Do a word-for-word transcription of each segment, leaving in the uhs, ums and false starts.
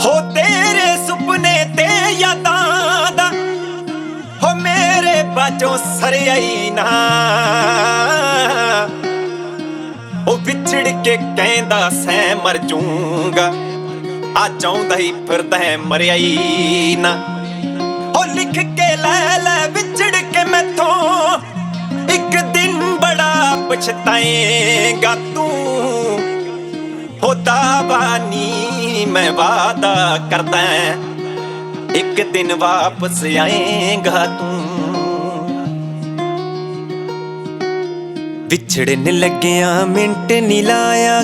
ਹੋ तेरे सुपने ते यादां दा हो मेरे बाजों सरयाई ना ओ विछड़ के कहंदा सै मर जूंगा आ चाहुंदा ही फिरदा है मरियाई ना ओ लिख के लै लै विछड़ के मैथों एक दिन बड़ा पछताएगा तू हो दावानी मैं वादा करदा एक दिन वापस आएगा तू विछड़न लग्या मिंट नी लाया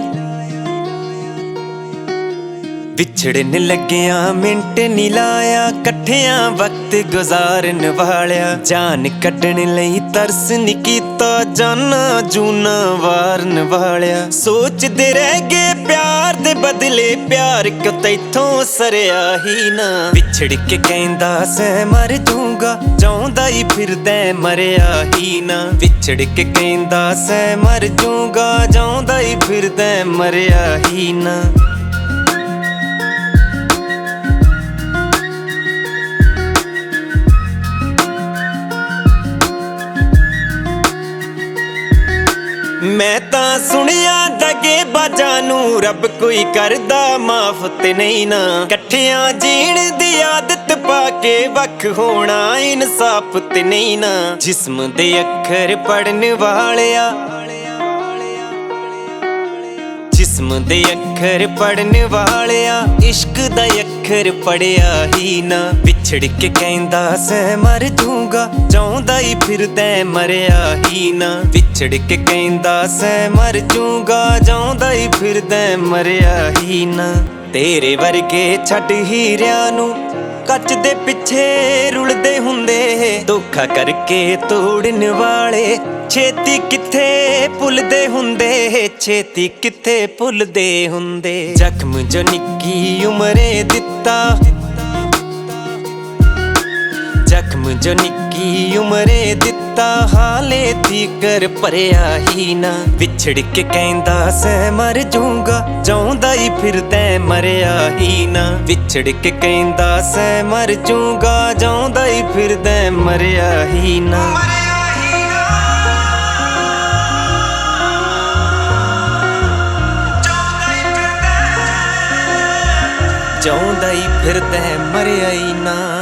विछड़न लग्या मिंट नी लाया कट्ठियां वक्त गुजारन वालिया जान कड्डण लई तरस नी कीता जाना जूना वारन वालिया सोचदे रह गए प्यार दे बदले प्यार क्यों तैथों सरया ही ना विछड़ के कहंदा सै मर जूंगा चाहुंदा ही फिरदा मरिया ही ना विछड़ के कहंदा सै मर जूंगा चाहुंदा ही फिरदा मरिया ही ना मैं तां सुनिया दगे बाजा नू रब कोई करदा माफ ते नहीं ना कट्ठियां जीण दी आदत पाके वख होना इंसाफ ते नहीं ना जिस्म दे अखर पढ़न वालिया जिस्म दे अखर पढ़न वालिया इश्क दा अखर पढ़िया ही ना विछड़ के कहंदा सै मर जूंगा चाहुंदा ही फिरदा मरिया ही ना विछड़ के कहंदा सै मर जूंगा चाहुंदा ही फिरदा मरिया ही ना तेरे वर्गे छड्ड हीरियां नू कच दे पिछे रुलदे हुंदे धोखा करके तोड़न वाले छेती किथे भुलदे हुंदे छेती किथे भुलदे हुंदे जख्म जो निक्की उमरे दिता जख्म जो निक्की उमरे दिता हाले तीकर भरिया ही ना विछड़ के कहंदा सै मर जूंगा चाहुंदा ही फिरदा मरिया ही ना विछड़ के कहंदा सै मर जूंगा चाहुंदा ही फिरदा मरिया ही ना चाहुंदा ही फिरदा मरिया ही ना।